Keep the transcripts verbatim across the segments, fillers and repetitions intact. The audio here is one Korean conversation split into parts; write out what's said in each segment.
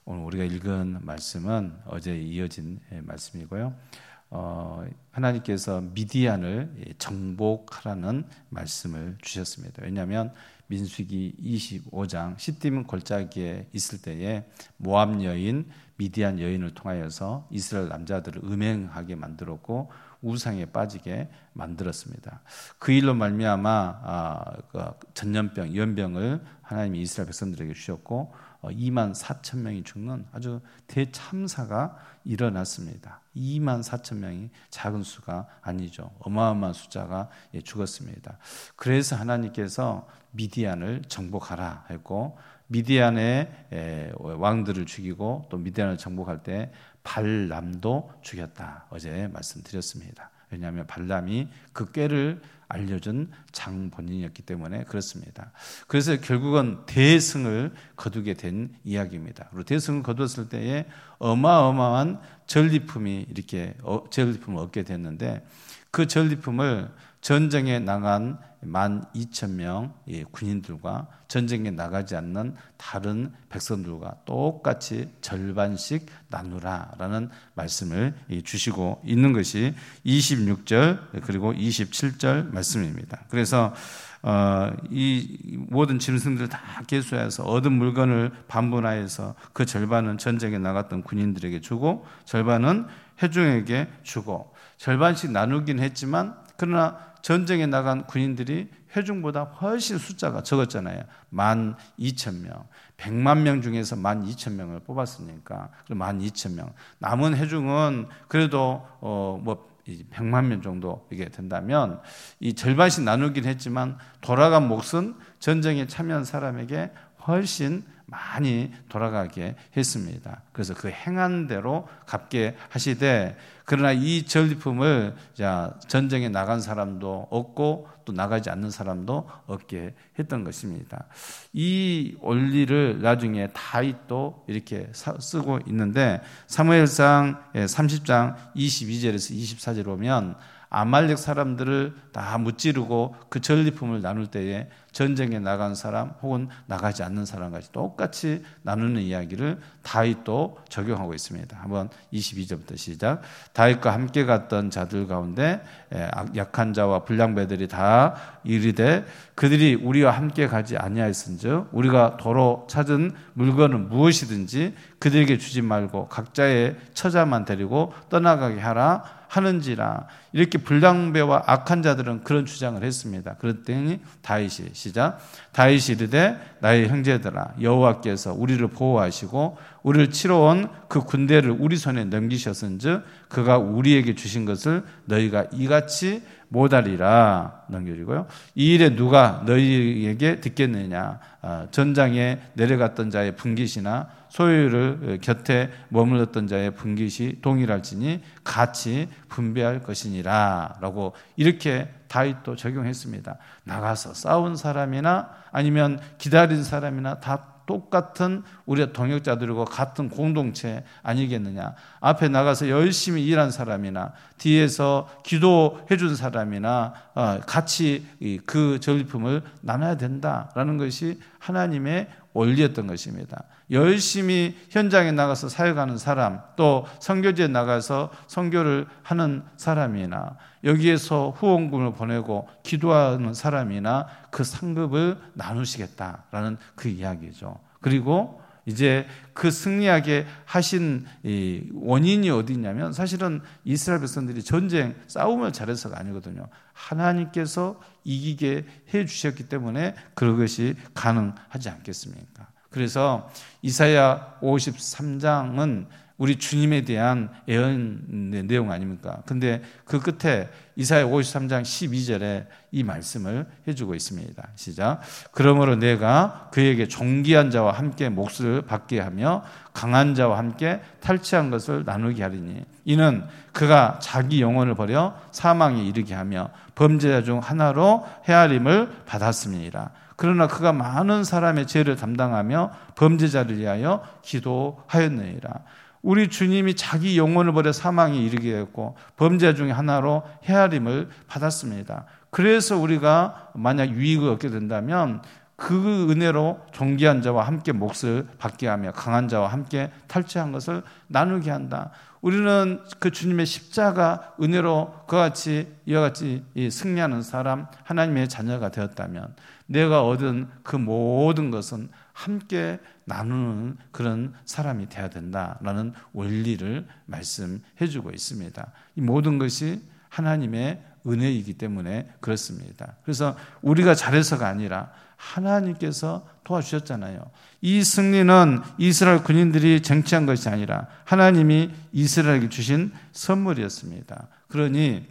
오늘 우리가 읽은 말씀은 어제 이어진 말씀이고요. 어, 하나님께서 미디안을 정복하라는 말씀을 주셨습니다. 왜냐하면 민수기 이십오 장 시딤 골짜기에 있을 때에 모압 여인 미디안 여인을 통하여서 이스라엘 남자들을 음행하게 만들었고 우상에 빠지게 만들었습니다. 그 일로 말미암아 아, 그 전염병, 연병을 하나님이 이스라엘 백성들에게 주셨고 어, 이만 사천 명이 죽는 아주 대참사가 일어났습니다. 이만 사천 명이 작은 수가 아니죠. 어마어마한 숫자가 예, 죽었습니다. 그래서 하나님께서 미디안을 정복하라 했고 미디안의 에, 왕들을 죽이고 또 미디안을 정복할 때 발람도 죽였다. 어제 말씀드렸습니다. 왜냐하면 발람이 그 꾀를 알려준 장본인이었기 때문에 그렇습니다. 그래서 결국은 대승을 거두게 된 이야기입니다. 그리고 대승을 거두었을 때에 어마어마한 전리품이 이렇게 전리품을 얻게 됐는데 그 전리품을 전쟁에 나간 만 이천 명 군인들과 전쟁에 나가지 않는 다른 백성들과 똑같이 절반씩 나누라라는 말씀을 주시고 있는 것이 이십육 절 그리고 이십칠 절 말씀입니다. 그래서 어, 이 모든 짐승들 다 계수해서 얻은 물건을 반분하여서 그 절반은 전쟁에 나갔던 군인들에게 주고 절반은 회중에게 주고 절반씩 나누긴 했지만 그러나 전쟁에 나간 군인들이 회중보다 훨씬 숫자가 적었잖아요. 만 이천 명. 백만 명 중에서 만 이천 명을 뽑았으니까 만 이천 명. 남은 회중은 그래도 어, 뭐 백만 명 정도 이게 된다면 이 절반씩 나누긴 했지만 돌아간 몫은 전쟁에 참여한 사람에게 훨씬 많이 돌아가게 했습니다. 그래서 그 행한 대로 갚게 하시되 그러나 이 전리품을 자 전쟁에 나간 사람도 얻고 또 나가지 않는 사람도 얻게 했던 것입니다. 이 원리를 나중에 다윗도 이렇게 쓰고 있는데 사무엘상 삼십 장 이십이 절에서 이십사 절 보면 아말렉 사람들을 다 무찌르고 그 전리품을 나눌 때에 전쟁에 나간 사람 혹은 나가지 않는 사람까지 똑같이 나누는 이야기를 다윗도 적용하고 있습니다. 한번 이십이 절부터 시작. 다윗과 함께 갔던 자들 가운데 약한 자와 불량배들이 다 이르되 그들이 우리와 함께 가지 아니하였은즉 우리가 도로 찾은 물건은 무엇이든지 그들에게 주지 말고 각자의 처자만 데리고 떠나가게 하라 하는지라. 이렇게 불량배와 악한 자들은 그런 주장을 했습니다. 그랬더니 다윗이 시작. 다윗이 이르되 나의 형제들아 여호와께서 우리를 보호하시고 우리를 치러 온 그 군대를 우리 손에 넘기셨은즉 그가 우리에게 주신 것을 너희가 이같이 못하리라. 넘겨주고요. 이 일에 누가 너희에게 듣겠느냐. 전장에 내려갔던 자의 분깃이나 소유를 곁에 머물렀던 자의 분깃이 동일할지니 같이 분배할 것이니라 라고 이렇게 다윗도 적용했습니다. 나가서 싸운 사람이나 아니면 기다린 사람이나 다 똑같은 우리의 동역자들이고 같은 공동체 아니겠느냐. 앞에 나가서 열심히 일한 사람이나 뒤에서 기도해 준 사람이나 같이 그 전리품을 나눠야 된다라는 것이 하나님의 원리였던 것입니다. 열심히 현장에 나가서 사역하는 사람, 또 선교지에 나가서 선교를 하는 사람이나 여기에서 후원금을 보내고 기도하는 사람이나 그 상급을 나누시겠다라는 그 이야기죠. 그리고 이제 그 승리하게 하신 원인이 어디 있냐면 사실은 이스라엘 백성들이 전쟁 싸움을 잘해서가 아니거든요. 하나님께서 이기게 해 주셨기 때문에 그것이 가능하지 않겠습니까? 그래서 이사야 오십삼 장은 우리 주님에 대한 예언의 내용 아닙니까? 근데 그 끝에 이사야 오십삼 장 십이 절에 이 말씀을 해주고 있습니다. 시작. 그러므로 내가 그에게 존귀한 자와 함께 몫을 받게 하며 강한 자와 함께 탈취한 것을 나누게 하리니 이는 그가 자기 영혼을 버려 사망에 이르게 하며 범죄자 중 하나로 헤아림을 받았습니다. 그러나 그가 많은 사람의 죄를 담당하며 범죄자를 위하여 기도하였느니라. 우리 주님이 자기 영혼을 버려 사망에 이르게 했고 범죄 중에 하나로 헤아림을 받았습니다. 그래서 우리가 만약 유익을 얻게 된다면 그 은혜로 존귀한 자와 함께 몫을 받게 하며 강한 자와 함께 탈취한 것을 나누게 한다. 우리는 그 주님의 십자가 은혜로 그와 같이 이와 같이 승리하는 사람, 하나님의 자녀가 되었다면 내가 얻은 그 모든 것은 함께 나누는 그런 사람이 되어야 된다라는 원리를 말씀해 주고 있습니다. 이 모든 것이 하나님의 은혜이기 때문에 그렇습니다. 그래서 우리가 잘해서가 아니라 하나님께서 도와주셨잖아요. 이 승리는 이스라엘 군인들이 쟁취한 것이 아니라 하나님이 이스라엘에게 주신 선물이었습니다. 그러니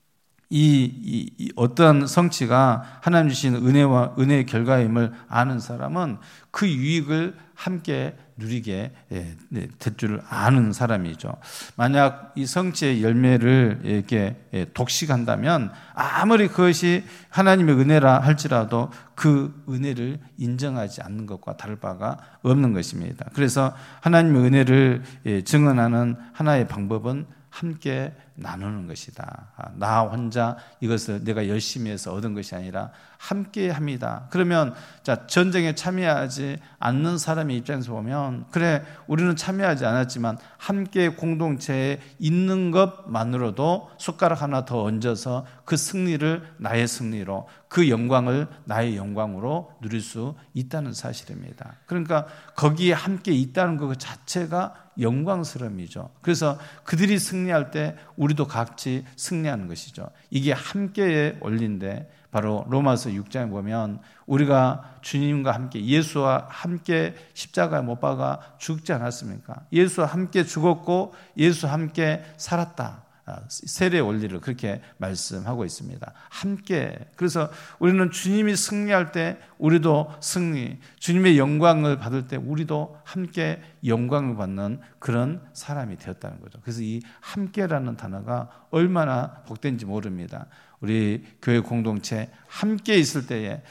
이, 이, 이 어떤 성취가 하나님 주신 은혜와 은혜의 결과임을 아는 사람은 그 유익을 함께 누리게 될 줄 아는 사람이죠. 만약 이 성취의 열매를 이렇게 독식한다면 아무리 그것이 하나님의 은혜라 할지라도 그 은혜를 인정하지 않는 것과 다를 바가 없는 것입니다. 그래서 하나님의 은혜를 증언하는 하나의 방법은 함께 나누는 것이다. 나 혼자 이것을 내가 열심히 해서 얻은 것이 아니라 함께 합니다. 그러면 자, 전쟁에 참여하지 않는 사람의 입장에서 보면 그래 우리는 참여하지 않았지만 함께 공동체에 있는 것만으로도 숟가락 하나 더 얹어서 그 승리를 나의 승리로 그 영광을 나의 영광으로 누릴 수 있다는 사실입니다. 그러니까 거기에 함께 있다는 것 자체가 영광스러움이죠. 그래서 그들이 승리할 때 우리도 같이 승리하는 것이죠. 이게 함께의 원리인데 바로 로마서 육 장에 보면 우리가 주님과 함께 예수와 함께 십자가에 못 박아 죽지 않았습니까? 예수와 함께 죽었고 예수와 함께 살았다. 세례의 원리를 그렇게 말씀하고 있습니다. 함께. 그래서 우리는 주님이 승리할 때 우리도 승리, 주님의 영광을 받을 때 우리도 함께 영광을 받는 그런 사람이 되었다는 거죠. 그래서 이 함께라는 단어가 얼마나 복된지 모릅니다. 우리 교회 공동체 함께 있을 때에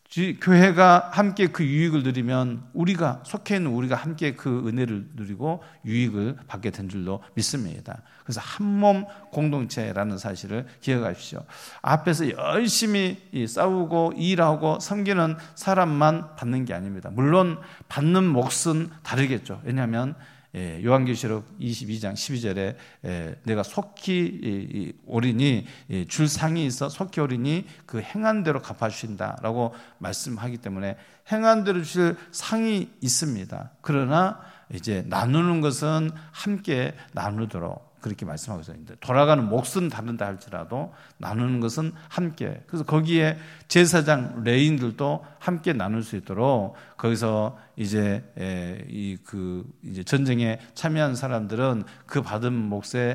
교회가 함께 그 유익을 누리면 우리가 속해 있는 우리가 함께 그 은혜를 누리고 유익을 받게 된 줄로 믿습니다. 그래서 한몸 공동체라는 사실을 기억하십시오. 앞에서 열심히 싸우고 일하고 섬기는 사람만 받는 게 아닙니다. 물론 받는 몫은 다르겠죠. 왜냐하면 요한계시록 이십이 장 십이 절에 내가 속히 오리니 줄 상이 있어 속히 오리니 그 행한 대로 갚아주신다라고 말씀하기 때문에 행한 대로 주실 상이 있습니다. 그러나 이제 나누는 것은 함께 나누도록 그렇게 말씀하고 있는데 돌아가는 몫은 다른다 할지라도 나누는 것은 함께. 그래서 거기에 제사장 레인들도 함께 나눌 수 있도록 거기서 이제 이 그 이제 전쟁에 참여한 사람들은 그 받은 몫의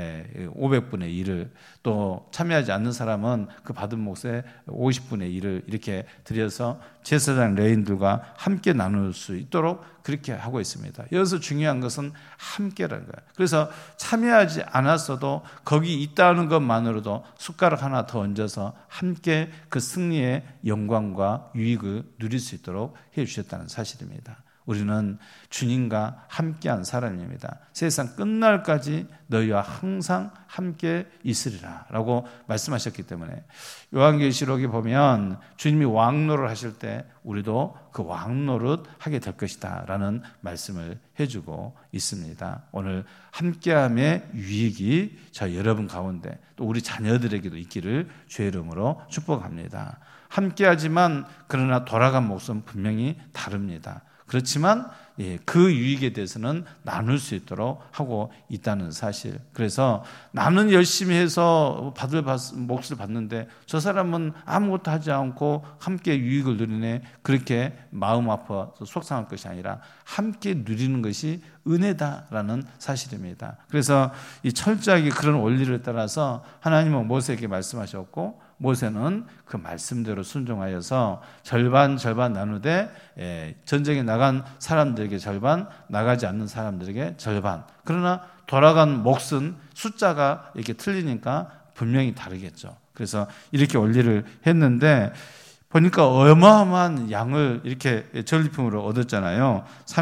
오백 분의 일을 또 참여하지 않는 사람은 그 받은 몫의 오십 분의 일을 이렇게 드려서 제사장 레인들과 함께 나눌 수 있도록 그렇게 하고 있습니다. 여기서 중요한 것은 함께라는 거예요. 그래서 참여하지 않았어도 거기 있다는 것만으로도 숟가락 하나 더 얹어서 함께 그 승리의 영광과 유익을 누릴 수 있도록 해주셨다는 사실입니다. 우리는 주님과 함께한 사람입니다. 세상 끝날까지 너희와 항상 함께 있으리라 라고 말씀하셨기 때문에 요한계시록에 보면 주님이 왕노를 하실 때 우리도 그 왕노릇 하게 될 것이다 라는 말씀을 해주고 있습니다. 오늘 함께함의 유익이 저 여러분 가운데 또 우리 자녀들에게도 있기를 주의 이름으로 축복합니다. 함께하지만 그러나 돌아간 몫은 분명히 다릅니다. 그렇지만 예, 그 유익에 대해서는 나눌 수 있도록 하고 있다는 사실. 그래서 나는 열심히 해서 받을 몫을 받는데 저 사람은 아무것도 하지 않고 함께 유익을 누리네. 그렇게 마음 아파서 속상할 것이 아니라 함께 누리는 것이 은혜다라는 사실입니다. 그래서 이 철저하게 그런 원리를 따라서 하나님은 모세에게 말씀하셨고 모세는 그 말씀대로 순종하여서 절반 절반 나누되 예, 전쟁에 나간 사람들에게 절반, 나가지 않는 사람들에게 절반. 그러나 돌아간 몫은 숫자가 이렇게 틀리니까 분명히 다르겠죠. 그래서 이렇게 원리를 했는데 보니까 어마어마한 양을 이렇게 전리품으로 얻었잖아요.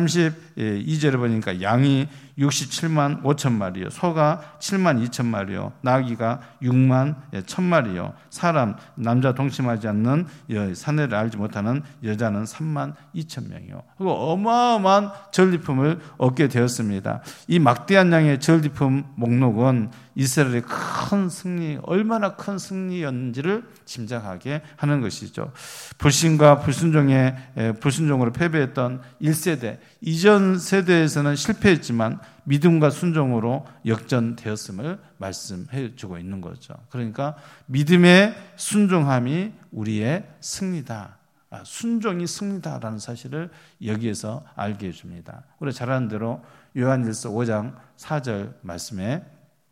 삼십이 절에 보니까 양이 육십칠만 오천 마리요, 소가 칠만 이천 마리요, 나귀가 육만 천 마리요, 사람 남자 동침하지 않는 사내를 알지 못하는 여자는 삼만 이천 명이요. 그리고 어마어마한 전리품을 얻게 되었습니다. 이 막대한 양의 전리품 목록은 이스라엘의 큰 승리, 얼마나 큰 승리였는지를 짐작하게 하는 것이죠. 불신과 불순종에 불순종으로 패배했던 일 세대, 이전 세대에서는 실패했지만 믿음과 순종으로 역전되었음을 말씀해 주고 있는 거죠. 그러니까 믿음의 순종함이 우리의 승리다. 아, 순종이 승리다라는 사실을 여기에서 알게 해줍니다. 우리 잘 아는 대로 요한일서 오 장 사 절 말씀에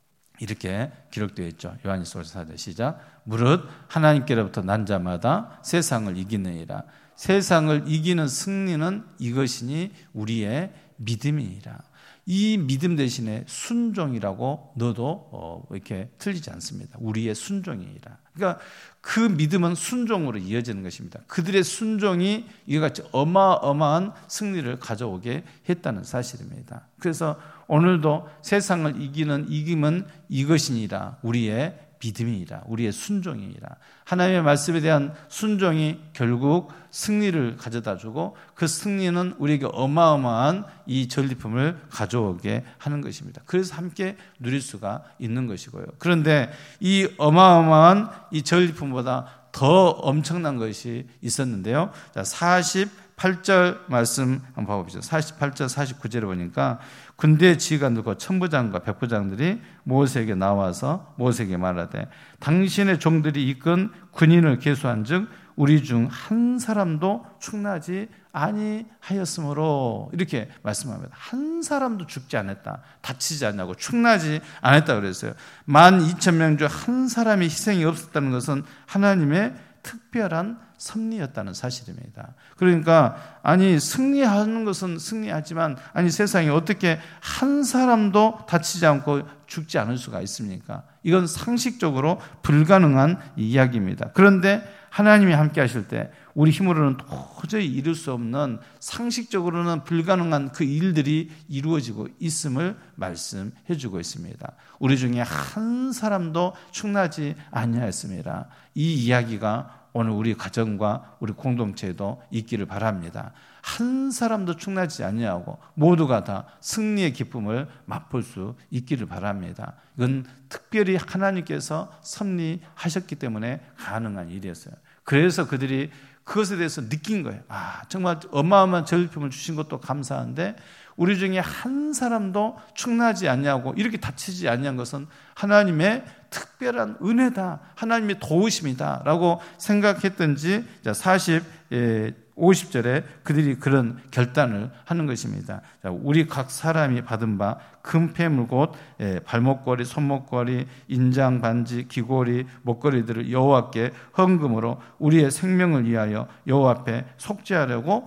이렇게 기록되어 있죠. 요한일서 오 장 사 절 시작. 무릇 하나님께로부터 난 자마다 세상을 이기느니라. 세상을 이기는 승리는 이것이니 우리의 믿음이니라. 이 믿음 대신에 순종이라고 넣어도 어, 이렇게 틀리지 않습니다. 우리의 순종이라. 그러니까 그 믿음은 순종으로 이어지는 것입니다. 그들의 순종이 이같이 어마어마한 승리를 가져오게 했다는 사실입니다. 그래서 오늘도 세상을 이기는 이김은 이것이니라. 우리의 믿음이니라. 우리의 순종이니라. 하나님의 말씀에 대한 순종이 결국 승리를 가져다 주고 그 승리는 우리에게 어마어마한 이 전리품을 가져오게 하는 것입니다. 그래서 함께 누릴 수가 있는 것이고요. 그런데 이 어마어마한 이 전리품보다 더 엄청난 것이 있었는데요. 자, 사십팔 절 말씀 한번 봐봅시다. 사십팔 절 사십구 절에 보니까 군대의 지휘관들 그 천부장과 백부장들이 모세에게 나와서 모세에게 말하되 당신의 종들이 이끈 군인을 계수한즉 우리 중 한 사람도 충나지 아니하였으므로 이렇게 말씀합니다. 한 사람도 죽지 않았다, 다치지 않냐고 충나지 않았다 그랬어요. 만 이천 명 중 한 사람이 희생이 없었다는 것은 하나님의 특별한 섭리였다는 사실입니다. 그러니까 아니 승리하는 것은 승리하지만 아니 세상에 어떻게 한 사람도 다치지 않고 죽지 않을 수가 있습니까? 이건 상식적으로 불가능한 이야기입니다. 그런데 하나님이 함께 하실 때 우리 힘으로는 도저히 이룰 수 없는 상식적으로는 불가능한 그 일들이 이루어지고 있음을 말씀해 주고 있습니다. 우리 중에 한 사람도 충나지 아니하였습니다. 이 이야기가 오늘 우리 가정과 우리 공동체에도 있기를 바랍니다. 한 사람도 충나지 아니하고 모두가 다 승리의 기쁨을 맛볼 수 있기를 바랍니다. 이건 특별히 하나님께서 섭리하셨기 때문에 가능한 일이었어요. 그래서 그들이 그것에 대해서 느낀 거예요. 아, 정말 어마어마한 전리품을 주신 것도 감사한데 우리 중에 한 사람도 충나지 않냐고 이렇게 다치지 않냐는 것은 하나님의 특별한 은혜다, 하나님의 도우심이다 라고 생각했던지 사십, 오십 절에 그들이 그런 결단을 하는 것입니다. 우리 각 사람이 받은 바 금폐물 곧 발목걸이, 손목걸이, 인장, 반지, 귀고리, 목걸이들을 여호와께 헌금으로 우리의 생명을 위하여 여호와 앞에 속죄하려고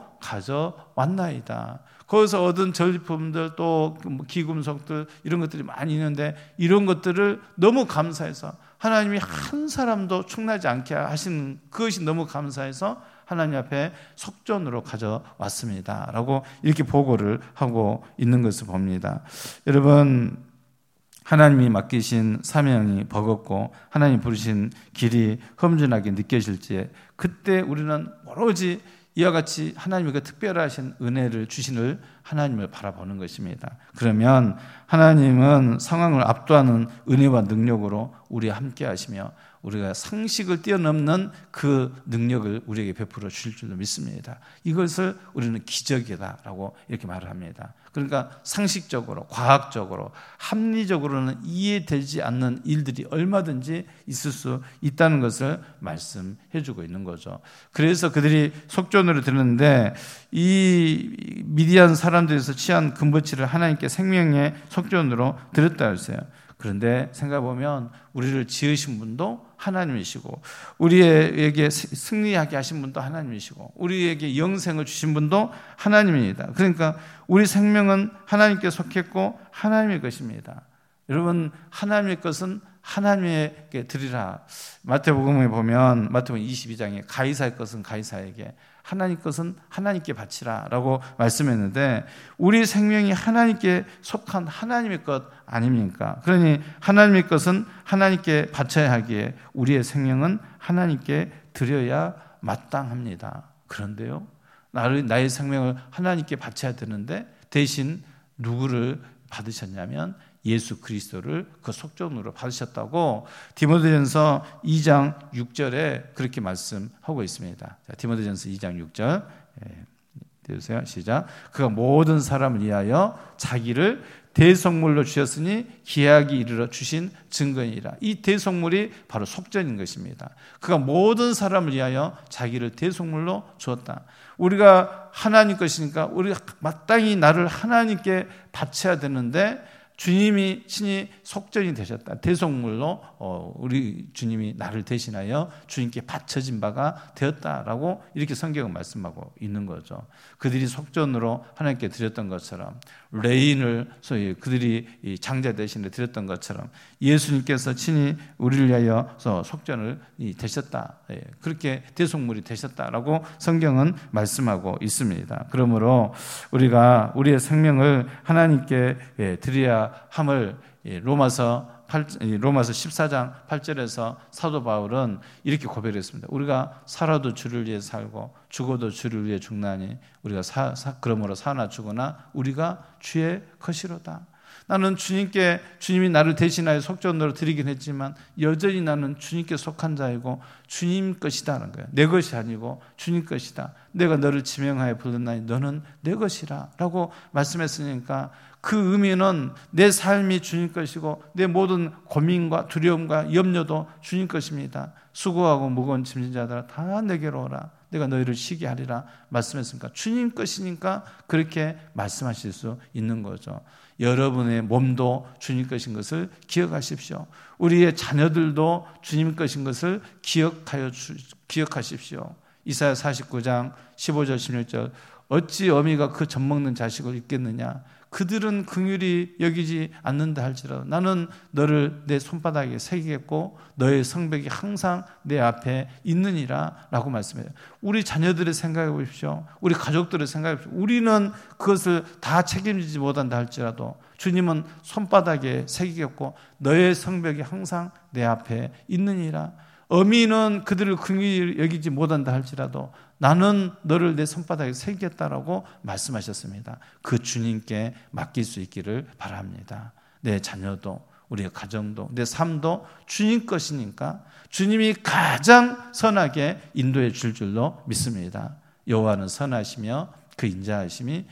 가져왔나이다. 거기서 얻은 전리품들 또 기금속들 이런 것들이 많이 있는데 이런 것들을 너무 감사해서 하나님이 한 사람도 충나지 않게 하시는 그것이 너무 감사해서 하나님 앞에 속전으로 가져왔습니다 라고 이렇게 보고를 하고 있는 것을 봅니다. 여러분, 하나님이 맡기신 사명이 버겁고 하나님 부르신 길이 험준하게 느껴질지 그때 우리는 오로지 이와 같이 하나님의 특별하신 은혜를 주신을 하나님을 바라보는 것입니다. 그러면 하나님은 상황을 압도하는 은혜와 능력으로 우리와 함께 하시며 우리가 상식을 뛰어넘는 그 능력을 우리에게 베풀어 주실 줄로 믿습니다. 이것을 우리는 기적이다라고 이렇게 말을 합니다. 그러니까 상식적으로, 과학적으로, 합리적으로는 이해되지 않는 일들이 얼마든지 있을 수 있다는 것을 말씀해 주고 있는 거죠. 그래서 그들이 속전으로 드렸는데 이 미디안 사람들에서 취한 금보치를 하나님께 생명의 속전으로 드렸다 했어요. 그런데 생각해보면 우리를 지으신 분도 하나님이시고 우리에게 승리하게 하신 분도 하나님이시고 우리에게 영생을 주신 분도 하나님입니다. 그러니까 우리 생명은 하나님께 속했고 하나님의 것입니다. 여러분, 하나님의 것은 하나님에게 드리라. 마태복음에 보면 마태복음 이십이 장에 가이사의 것은 가이사에게, 하나님 것은 하나님께 바치라 라고 말씀했는데, 우리 생명이 하나님께 속한 하나님의 것 아닙니까? 그러니 하나님의 것은 하나님께 바쳐야 하기에 우리의 생명은 하나님께 드려야 마땅합니다. 그런데요, 나를, 나의 생명을 하나님께 바쳐야 되는데 대신 누구를 받으셨냐면 예수 그리스도를 그 속전으로 받으셨다고 디모데전서 이 장 육 절에 그렇게 말씀하고 있습니다. 자, 디모데전서 이 장 육 절 띄우세요. 시작. 그가 모든 사람을 위하여 자기를 대속물로 주셨으니 기약이 이르러 주신 증거이라. 이 대속물이 바로 속전인 것입니다. 그가 모든 사람을 위하여 자기를 대속물로 주었다. 우리가 하나님 것이니까 우리가 마땅히 나를 하나님께 바쳐야 되는데 주님이 친히 속전이 되셨다. 대속물로 어, 우리 주님이 나를 대신하여 주님께 바쳐진 바가 되었다라고 이렇게 성경은 말씀하고 있는 거죠. 그들이 속전으로 하나님께 드렸던 것처럼, 레인을 소위 그들이 이 장자 대신에 드렸던 것처럼 예수님께서 친히 우리를 위하여 속전을 되셨다. 예, 그렇게 대속물이 되셨다라고 성경은 말씀하고 있습니다. 그러므로 우리가 우리의 생명을 하나님께 예, 드려야 함을 로마서 팔, 로마서 십사 장 팔 절에서 사도 바울은 이렇게 고백했습니다. 우리가 살아도 주를 위해 살고 죽어도 주를 위해 죽나니 우리가 사, 사, 그러므로 사나 죽으나 우리가 주의 것이로다. 나는 주님께, 주님이 나를 대신하여 속전으로 드리긴 했지만 여전히 나는 주님께 속한 자이고 주님 것이다라는 거예요. 내 것이 아니고 주님 것이다. 내가 너를 지명하여 불렀나니 너는 내 것이라 라고 말씀했으니까 그 의미는 내 삶이 주님 것이고 내 모든 고민과 두려움과 염려도 주님 것입니다. 수고하고 무거운 짐진 자들아 다 내게로 오라. 내가 너희를 쉬게 하리라 말씀했으니까 주님 것이니까 그렇게 말씀하실 수 있는 거죠. 여러분의 몸도 주님 것인 것을 기억하십시오. 우리의 자녀들도 주님 것인 것을 기억하여 주, 기억하십시오. 이사야 사십구 장 십오 절 십육 절 어찌 어미가 그 젖먹는 자식을 잊겠느냐. 그들은 긍휼히 여기지 않는다 할지라도 나는 너를 내 손바닥에 새기겠고 너의 성벽이 항상 내 앞에 있느니라 라고 말씀해요. 우리 자녀들의 생각해 보십시오. 우리 가족들의 생각해 보십시오. 우리는 그것을 다 책임지지 못한다 할지라도 주님은 손바닥에 새기겠고 너의 성벽이 항상 내 앞에 있느니라. 어미는 그들을 긍휼히 여기지 못한다 할지라도 나는 너를 내 손바닥에 새기겠다라고 말씀하셨습니다. 그 주님께 맡길 수 있기를 바랍니다. 내 자녀도 우리의 가정도 내 삶도 주님 것이니까 주님이 가장 선하게 인도해 줄 줄로 믿습니다. 여호와는 선하시며 그 인자하심이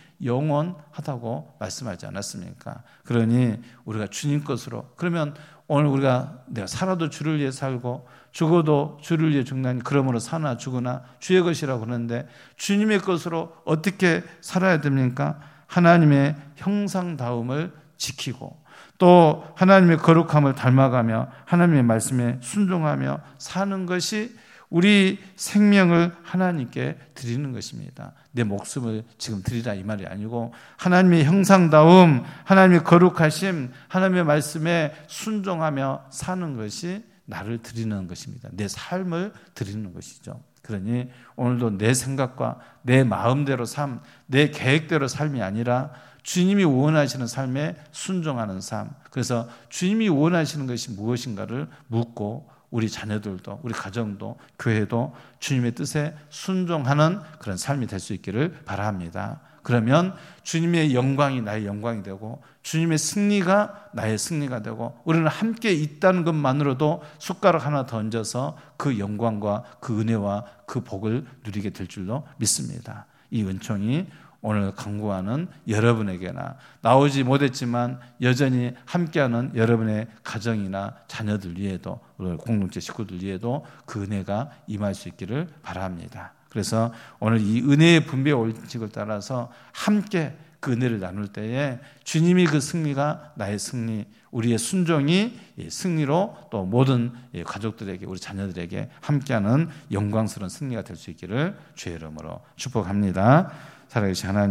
영원하다고 말씀하지 않았습니까? 그러니 우리가 주님 것으로, 그러면 오늘 우리가 내가 살아도 주를 위해 살고 죽어도 주를 위해 죽나니 그러므로 사나 죽으나 주의 것이라고 그러는데 주님의 것으로 어떻게 살아야 됩니까? 하나님의 형상다움을 지키고 또 하나님의 거룩함을 닮아가며 하나님의 말씀에 순종하며 사는 것이 우리 생명을 하나님께 드리는 것입니다. 내 목숨을 지금 드리라 이 말이 아니고 하나님의 형상다움, 하나님의 거룩하심, 하나님의 말씀에 순종하며 사는 것이 나를 드리는 것입니다. 내 삶을 드리는 것이죠. 그러니 오늘도 내 생각과 내 마음대로 삶, 내 계획대로 삶이 아니라 주님이 원하시는 삶에 순종하는 삶. 그래서 주님이 원하시는 것이 무엇인가를 묻고 우리 자녀들도 우리 가정도 교회도 주님의 뜻에 순종하는 그런 삶이 될 수 있기를 바랍니다. 그러면 주님의 영광이 나의 영광이 되고 주님의 승리가 나의 승리가 되고 우리는 함께 있다는 것만으로도 숟가락 하나 더 얹어서 그 영광과 그 은혜와 그 복을 누리게 될 줄로 믿습니다. 이 은총이 오늘 강구하는 여러분에게나 나오지 못했지만 여전히 함께하는 여러분의 가정이나 자녀들 위에도 공동체 식구들 위에도 그 은혜가 임할 수 있기를 바랍니다. 그래서 오늘 이 은혜의 분배 원칙을 따라서 함께 그 은혜를 나눌 때에 주님이 그 승리가 나의 승리, 우리의 순종이 승리로 또 모든 가족들에게 우리 자녀들에게 함께하는 영광스러운 승리가 될 수 있기를 주의 이름으로 축복합니다. 살아계신 하나님